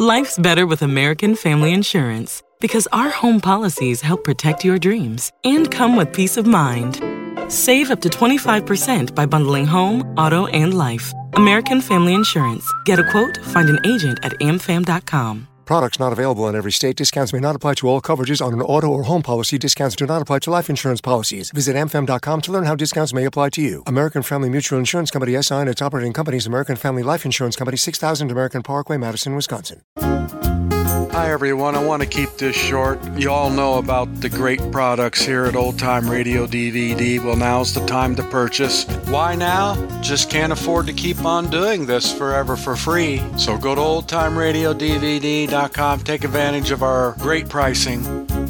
Life's better with American Family Insurance because our home policies help protect your dreams and come with peace of mind. Save up to 25% by bundling home, auto, and life. American Family Insurance. Get a quote, find an agent at amfam.com. Products not available in every state. Discounts may not apply to all coverages on an auto or home policy. Discounts do not apply to life insurance policies. Visit amfam.com to learn how discounts may apply to you. American Family Mutual Insurance Company, SI, and its operating companies, American Family Life Insurance Company, 6000 American Parkway, Madison, Wisconsin. Hi, everyone. I want to keep this short. You all know about the great products here at Old Time Radio DVD. Well, now's the time to purchase. Why now? Just can't afford to keep on doing this forever for free. So go to oldtimeradiodvd.com. Take advantage of our great pricing.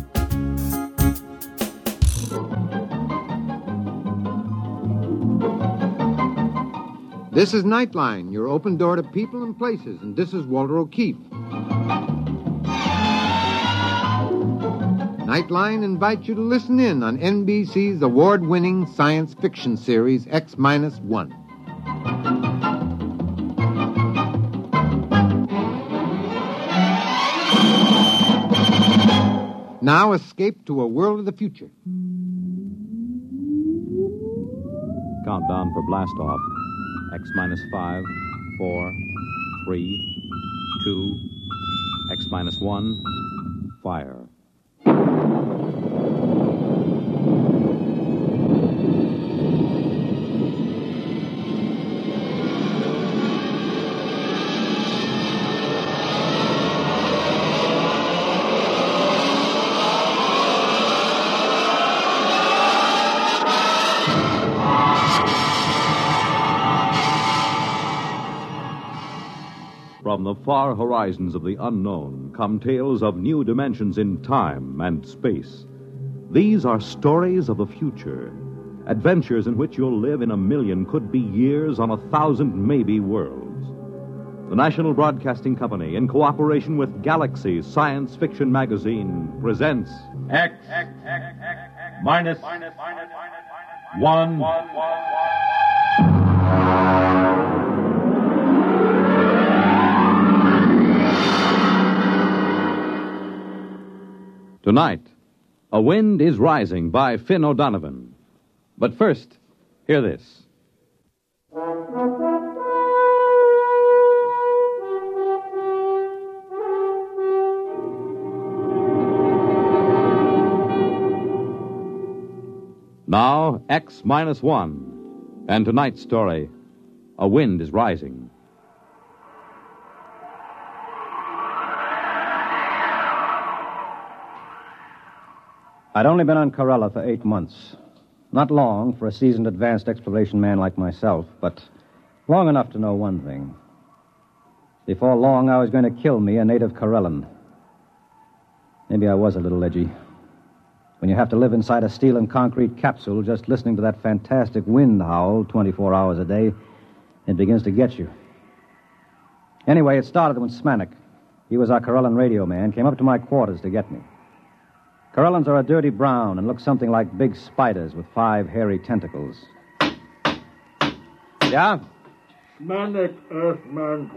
This is Nightline, your open door to people and places, and this is Walter O'Keefe. Nightline invites you to listen in on NBC's award-winning science fiction series, X-1. Now escape to a world of the future. Countdown for blast-off. X-5, 4, 3, 2, X-1, fire. From the far horizons of the unknown come tales of new dimensions in time and space. These are stories of the future, adventures in which you'll live in 1,000,000 could-be years on 1,000 maybe worlds. The National Broadcasting Company, in cooperation with Galaxy Science Fiction Magazine, presents X-1. Tonight, A Wind is Rising by Finn O'Donovan. But first, hear this. Now, X-1. And tonight's story, A Wind is Rising. I'd only been on Corella for 8 months. Not long for a seasoned advanced exploration man like myself, but long enough to know one thing. Before long, I was going to kill me a native Corellan. Maybe I was a little edgy. When you have to live inside a steel and concrete capsule just listening to that fantastic wind howl 24 hours a day, it begins to get you. Anyway, it started when Smanik, he was our Corellan radio man, came up to my quarters to get me. Corellans are a dirty brown and look something like big spiders with 5 hairy tentacles. Yeah? Smanik, Earthman.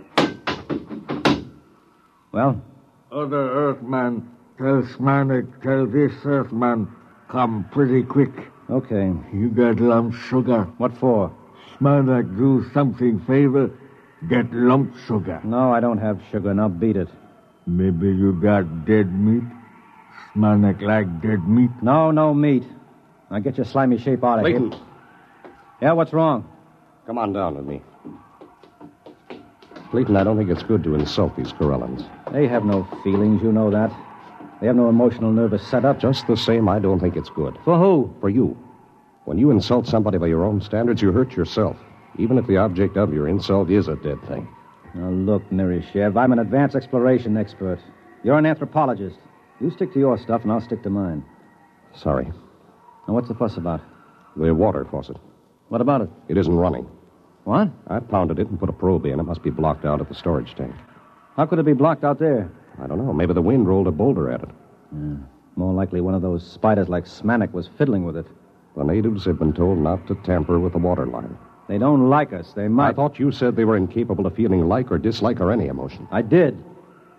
Well? Other Earthman, tell Smanik, tell this Earthman, come pretty quick. Okay. You got lump sugar. What for? Smanik, do something favor, get lump sugar. No, I don't have sugar. Now beat it. Maybe you got dead meat? Smanik like dead meat? No meat. Now get your slimy shape out of here. Clayton. Yeah, what's wrong? Come on down with me. Clayton, I don't think it's good to insult these Corellans. They have no feelings, you know that. They have no emotional nervous setup. Just the same, I don't think it's good. For who? For you. When you insult somebody by your own standards, you hurt yourself, even if the object of your insult is a dead thing. Now, look, Mirishev, I'm an advanced exploration expert. You're an anthropologist. You stick to your stuff, and I'll stick to mine. Sorry. Now, what's the fuss about? The water faucet. What about it? It isn't running. What? I pounded it and put a probe in. It must be blocked out at the storage tank. How could it be blocked out there? I don't know. Maybe the wind rolled a boulder at it. Yeah. More likely one of those spiders like Smanik was fiddling with it. The natives have been told not to tamper with the water line. They don't like us. They might. I thought you said they were incapable of feeling like or dislike or any emotion. I did.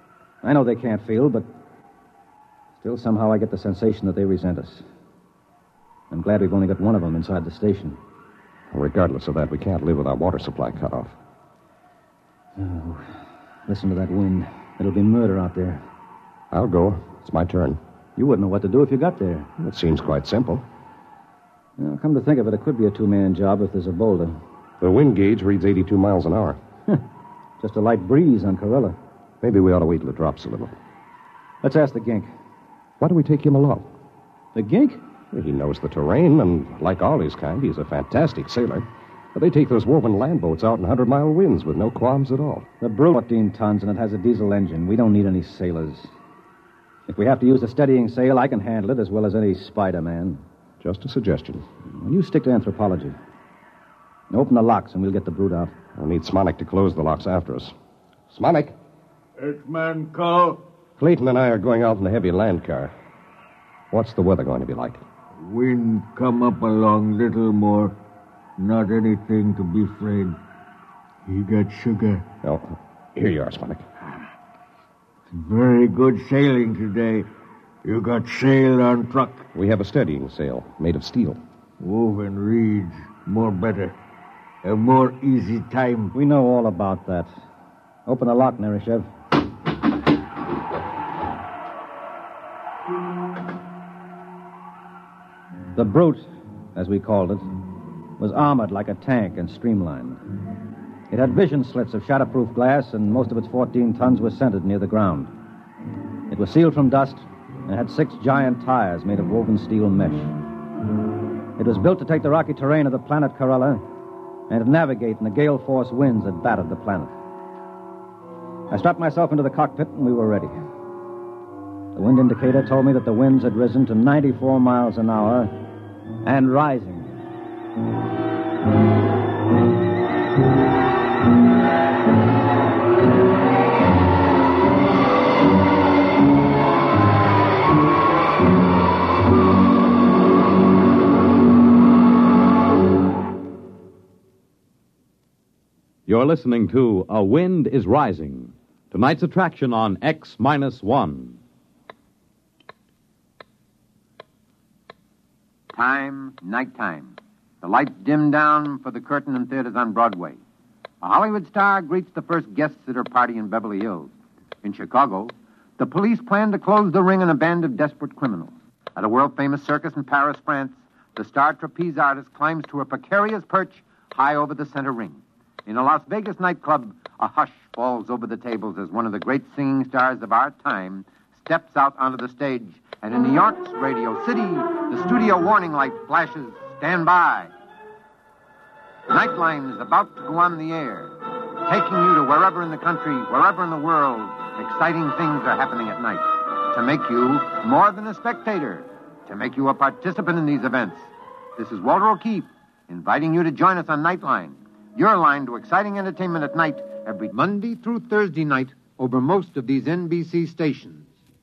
I know they can't feel, but still somehow I get the sensation that they resent us. I'm glad we've only got one of them inside the station. Regardless of that, we can't live with our water supply cut off. Oh, listen to that wind. It'll be murder out there. I'll go. It's my turn. You wouldn't know what to do if you got there. It seems quite simple. Well, come to think of it, it could be a two-man job if there's a boulder. The wind gauge reads 82 miles an hour. Just a light breeze on Corella. Maybe we ought to wait till it drops a little. Let's ask the gink. Why do we take him along? The gink? He knows the terrain, and like all his kind, he's a fantastic sailor. But they take those woven land boats out in 100-mile winds with no qualms at all. The Brute 14 tons, and it has a diesel engine. We don't need any sailors. If we have to use a steadying sail, I can handle it as well as any Spider-Man. Just a suggestion. Well, you stick to anthropology. Now open the locks, and we'll get the Brute out. We'll need Smonik to close the locks after us. Smonik! X-Man call. Clayton and I are going out in the heavy land car. What's the weather going to be like? Wind come up along little more. Not anything to be afraid. He got sugar. Oh, here you are, Smonik. Very good sailing today. You got sail on truck. We have a steadying sail made of steel. Woven reeds. More better. A more easy time. We know all about that. Open the lock, Nereshev. The Brute, as we called it, was armored like a tank and streamlined. It had vision slits of shatterproof glass, and most of its 14 tons were centered near the ground. It was sealed from dust and had 6 giant tires made of woven steel mesh. It was built to take the rocky terrain of the planet Corella and to navigate in the gale-force winds that battered the planet. I strapped myself into the cockpit, and we were ready. The wind indicator told me that the winds had risen to 94 miles an hour and rising. You're listening to A Wind is Rising, tonight's attraction on X-1. Nighttime. The lights dim down for the curtain in theaters on Broadway. A Hollywood star greets the first guests at her party in Beverly Hills. In Chicago, the police plan to close the ring on a band of desperate criminals. At a world-famous circus in Paris, France, the star trapeze artist climbs to a precarious perch high over the center ring. In a Las Vegas nightclub, a hush falls over the tables as one of the great singing stars of our time steps out onto the stage. And in New York's Radio City, the studio warning light flashes, "Stand by." Nightline is about to go on the air, taking you to wherever in the country, wherever in the world, exciting things are happening at night. To make you more than a spectator, to make you a participant in these events. This is Walter O'Keefe, inviting you to join us on Nightline, your line to exciting entertainment at night, every Monday through Thursday night over most of these NBC stations.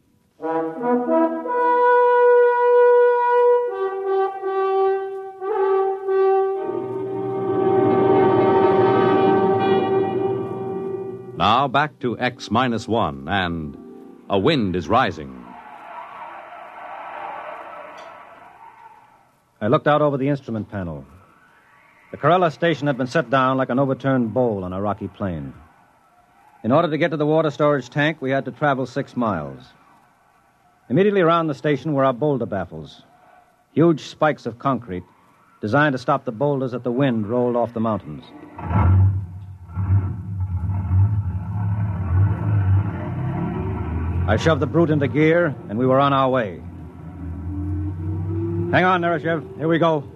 Now back to X-1 and A Wind is Rising. I looked out over the instrument panel. The Corella station had been set down like an overturned bowl on a rocky plain. In order to get to the water storage tank, we had to travel 6 miles. Immediately around the station were our boulder baffles, huge spikes of concrete designed to stop the boulders that the wind rolled off the mountains. I shoved the Brute into gear, and we were on our way. Hang on, Nereshev. Here we go.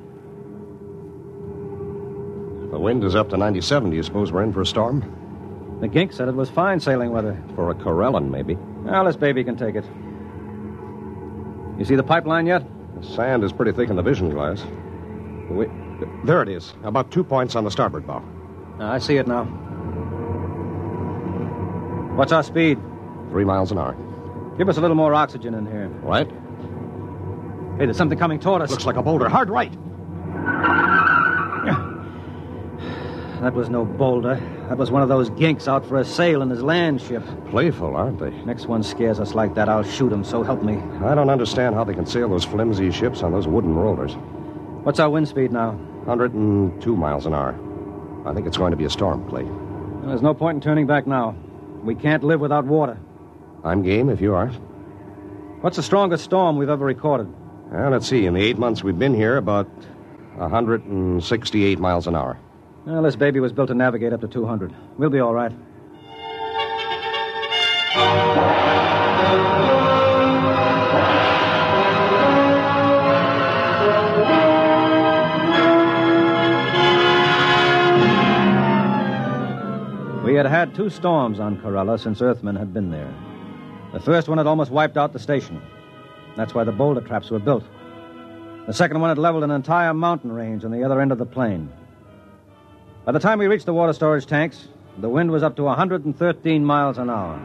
The wind is up to 97. Do you suppose we're in for a storm? The gink said it was fine sailing weather. For a Corellan, maybe. Well, this baby can take it. You see the pipeline yet? The sand is pretty thick in the vision glass. There it is. About 2 points on the starboard bow. I see it now. What's our speed? 3 miles an hour. Give us a little more oxygen in here. Right? Hey, there's something coming toward us. Looks like a boulder. Hard right. That was no boulder. That was one of those ginks out for a sail in his land ship. Playful, aren't they? Next one scares us like that, I'll shoot him, so help me. I don't understand how they can sail those flimsy ships on those wooden rollers. What's our wind speed now? 102 miles an hour. I think it's going to be a storm, Clay. Well, there's no point in turning back now. We can't live without water. I'm game if you are. What's the strongest storm we've ever recorded? Well, let's see. In the 8 months we've been here, about 168 miles an hour. Well, this baby was built to navigate up to 200. We'll be all right. We had had 2 storms on Corella since Earthmen had been there. The first one had almost wiped out the station. That's why the boulder traps were built. The second one had leveled an entire mountain range on the other end of the plain. By the time we reached the water storage tanks, the wind was up to 113 miles an hour.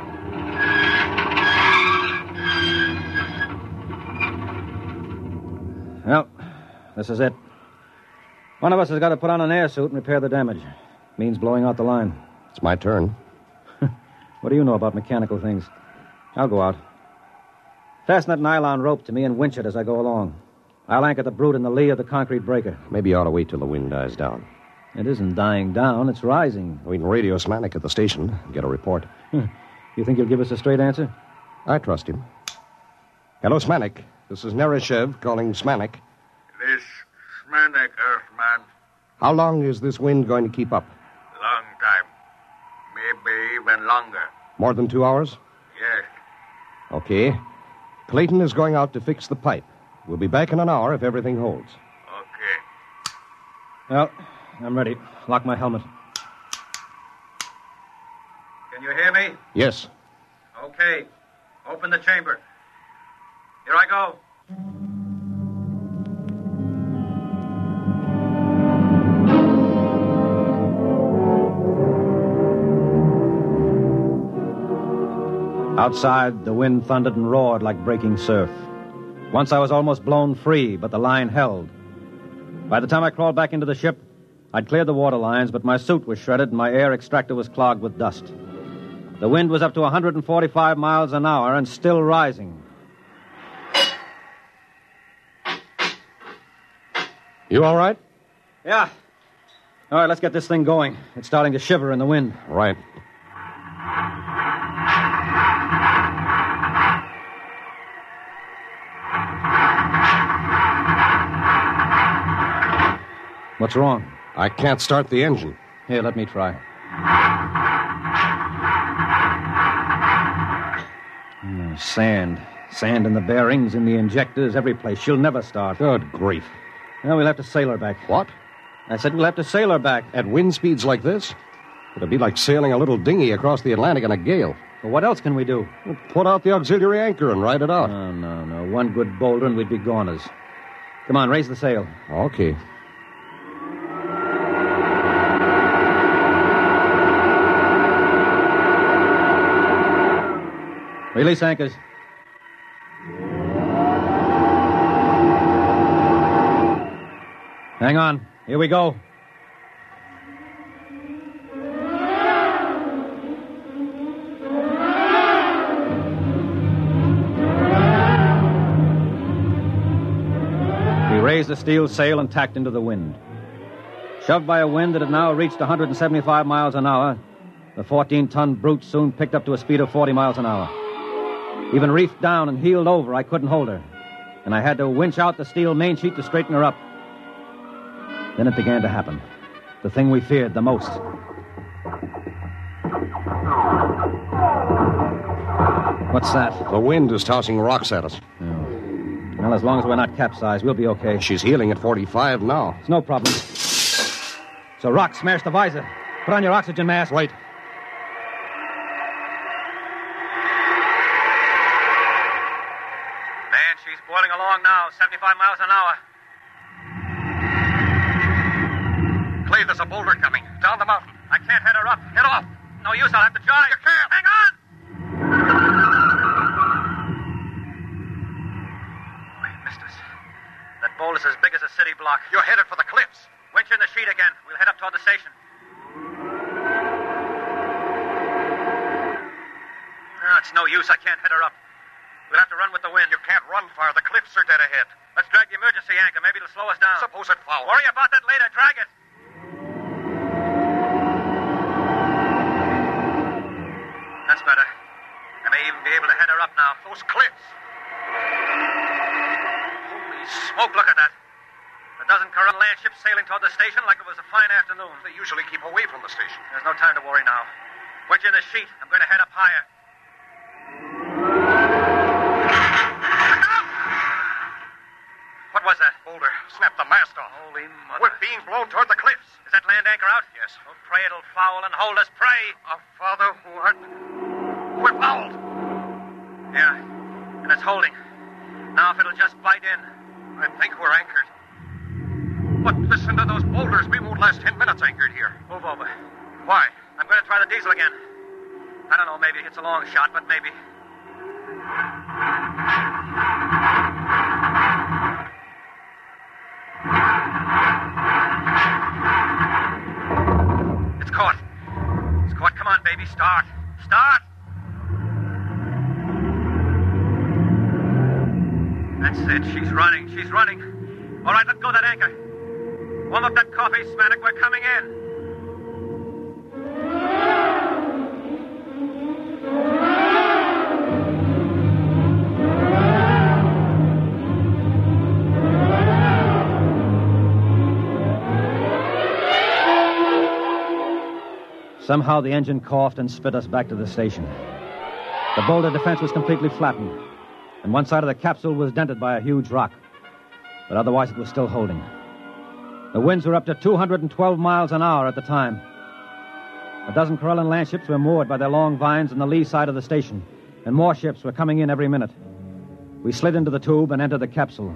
Well, this is it. One of us has got to put on an air suit and repair the damage. Means blowing out the line. It's my turn. What do you know about mechanical things? I'll go out. Fasten that nylon rope to me and winch it as I go along. I'll anchor the brute in the lee of the concrete breaker. Maybe you ought to wait till the wind dies down. It isn't dying down, it's rising. We can radio Smanik at the station, get a report. You think he'll give us a straight answer? I trust him. Hello, Smanik. This is Nereshev calling Smanik. This Smanik, Earthman. How long is this wind going to keep up? Long time. Maybe even longer. More than 2 hours? Yes. Okay. Clayton is going out to fix the pipe. We'll be back in an hour if everything holds. Okay. Well, I'm ready. Lock my helmet. Can you hear me? Yes. Okay. Open the chamber. Here I go. Outside, the wind thundered and roared like breaking surf. Once I was almost blown free, but the line held. By the time I crawled back into the ship, I'd cleared the water lines, but my suit was shredded and my air extractor was clogged with dust. The wind was up to 145 miles an hour and still rising. You all right? Yeah. All right, let's get this thing going. It's starting to shiver in the wind. Right. What's wrong? I can't start the engine. Here, let me try. Sand. Sand in the bearings, in the injectors, every place. She'll never start. Good grief. Well, we'll have to sail her back. What? I said we'll have to sail her back. At wind speeds like this? It'll be like sailing a little dinghy across the Atlantic in a gale. Well, what else can we do? We'll put out the auxiliary anchor and ride it out. No. One good boulder and we'd be goners. Come on, raise the sail. Okay. Release anchors. Hang on. Here we go. We raised the steel sail and tacked into the wind. Shoved by a wind that had now reached 175 miles an hour, the 14-ton brute soon picked up to a speed of 40 miles an hour. Even reefed down and heeled over, I couldn't hold her. And I had to winch out the steel main sheet to straighten her up. Then it began to happen. The thing we feared the most. What's that? The wind is tossing rocks at us. Oh. Well, as long as we're not capsized, we'll be okay. She's heeling at 45 now. It's no problem. So rock smashed the visor. Put on your oxygen mask. Wait. She's boiling along now, 75 miles an hour. Clay, there's a boulder coming. Down the mountain. I can't head her up. Head off. No use, I'll have to try. You can't. Hang on! We missed us. That boulder's as big as a city block. You're headed for the cliffs. Winch in the sheet again. We'll head up toward the station. It's no use. I can't head her up. We'll have to run with the wind. You can't run far. The cliffs are dead ahead. Let's drag the emergency anchor. Maybe it'll slow us down. Suppose it fouls. Worry about that later. Drag it. That's better. I may even be able to head her up now. Those cliffs. Holy smoke, look at that. A dozen Corellan land ships sailing toward the station like it was a fine afternoon. They usually keep away from the station. There's no time to worry now. Wedge in the sheet. I'm going to head up higher. What was that? Boulder, snap the mast off. Holy mother. We're being blown toward the cliffs. Is that land anchor out? Yes. Oh, pray it'll foul and hold us. Pray. Our Father who art... We're fouled. Yeah, and it's holding. Now if it'll just bite in. I think we're anchored. But listen to those boulders. We won't last 10 minutes anchored here. Move over. Why? I'm going to try the diesel again. I don't know, maybe it's a long shot, but maybe. It's caught. It's caught. Come on, baby. Start. Start. That's it. She's running. She's running. All right, let go of that anchor. Warm up that coffee, Smanik. We're coming in. Somehow the engine coughed and spit us back to the station. The boulder defense was completely flattened, and one side of the capsule was dented by a huge rock. But otherwise it was still holding. The winds were up to 212 miles an hour at the time. A dozen Corellan land ships were moored by their long vines on the lee side of the station, and more ships were coming in every minute. We slid into the tube and entered the capsule.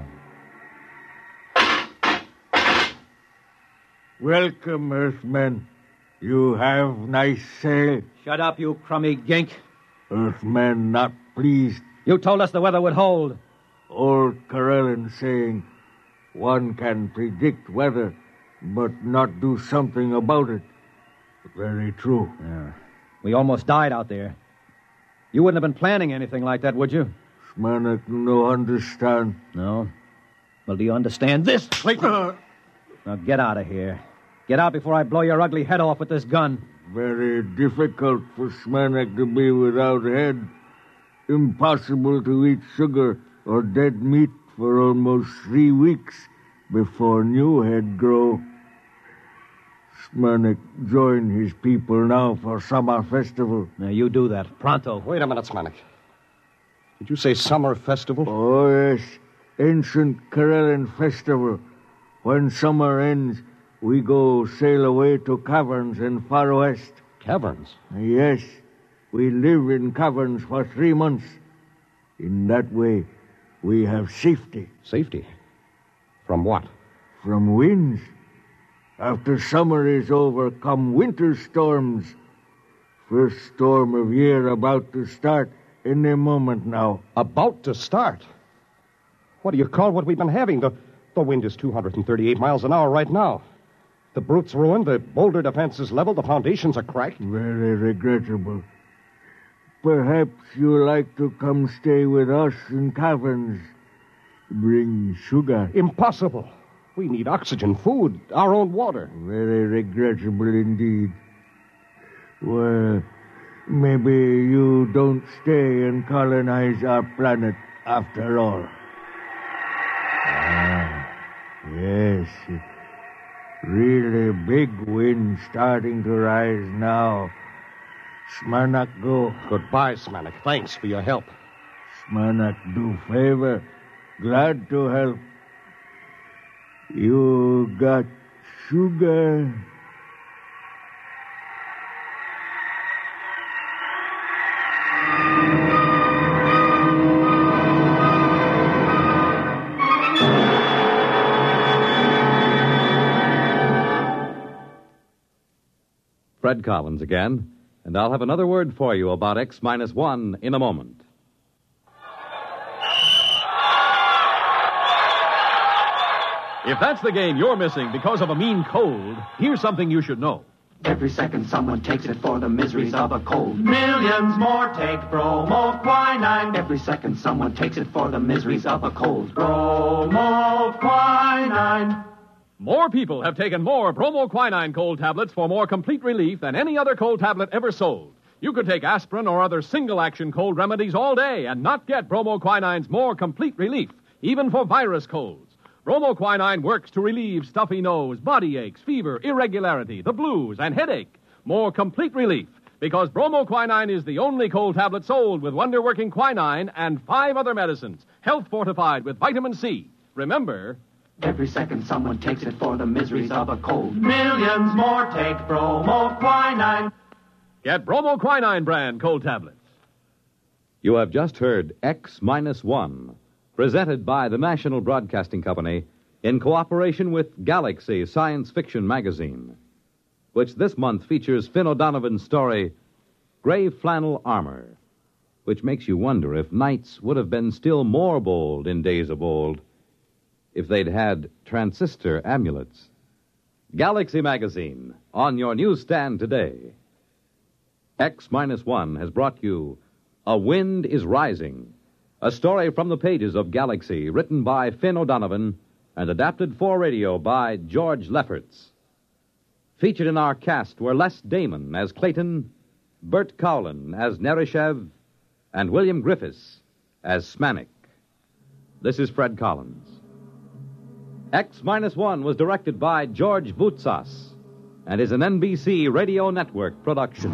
Welcome, Earthmen. You have nice sail. Shut up, you crummy gink. Earthmen not pleased. You told us the weather would hold. Old Corellan saying, one can predict weather, but not do something about it. Very true. Yeah. We almost died out there. You wouldn't have been planning anything like that, would you? Smanik no understand. No? Well, do you understand this? Now get out of here. Get out before I blow your ugly head off with this gun. Very difficult for Smanik to be without head. Impossible to eat sugar or dead meat for almost 3 weeks before new head grow. Smanik join his people now for summer festival. Now you do that. Pronto. Wait a minute, Smanik. Did you say summer festival? Oh, yes. Ancient Corellan festival. When summer ends, we go sail away to caverns in far west. Caverns? Yes. We live in caverns for 3 months. In that way, we have safety. Safety? From what? From winds. After summer is over, come winter storms. First storm of year about to start any moment now. About to start? What do you call what we've been having? The wind is 238 miles an hour right now. The brute's ruined, the boulder defense is leveled, the foundations are cracked. Very regrettable. Perhaps you like to come stay with us in caverns. Bring sugar. Impossible. We need oxygen, food, our own water. Very regrettable indeed. Well, maybe you don't stay and colonize our planet after all. Yes. Really big wind starting to rise now. Smanik go. Goodbye, Smanik. Thanks for your help. Smanik do favor. Glad to help. You got sugar? Fred Collins again, and I'll have another word for you about X-1 in a moment. If that's the game you're missing because of a mean cold, here's something you should know. Every second someone takes it for the miseries of a cold. Millions more take bromoquinine. Every second someone takes it for the miseries of a cold. Bromoquinine. More people have taken more bromoquinine cold tablets for more complete relief than any other cold tablet ever sold. You could take aspirin or other single-action cold remedies all day and not get bromoquinine's more complete relief, even for virus colds. Bromoquinine works to relieve stuffy nose, body aches, fever, irregularity, the blues, and headache. More complete relief, because bromoquinine is the only cold tablet sold with wonder-working quinine and 5 other medicines, health-fortified with vitamin C. Remember, every second someone takes it for the miseries of a cold. Millions more take bromoquinine. Get bromoquinine brand cold tablets. You have just heard X-1, presented by the National Broadcasting Company in cooperation with Galaxy Science Fiction Magazine, which this month features Finn O'Donovan's story, Gray Flannel Armor, which makes you wonder if knights would have been still more bold in days of old if they'd had transistor amulets. Galaxy Magazine, on your newsstand today. X-1 has brought you A Wind is Rising, a story from the pages of Galaxy, written by Finn O'Donovan and adapted for radio by George Lefferts. Featured in our cast were Les Damon as Clayton, Bert Cowlin as Nerishev, and William Griffiths as Smanik. This is Fred Collins. X-1 was directed by George Voutsas and is an NBC Radio Network production.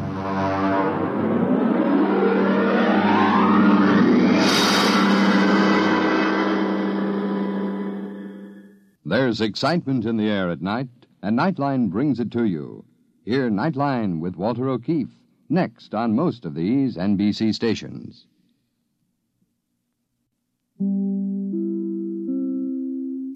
There's excitement in the air at night, and Nightline brings it to you. Hear Nightline with Walter O'Keefe next on most of these NBC stations.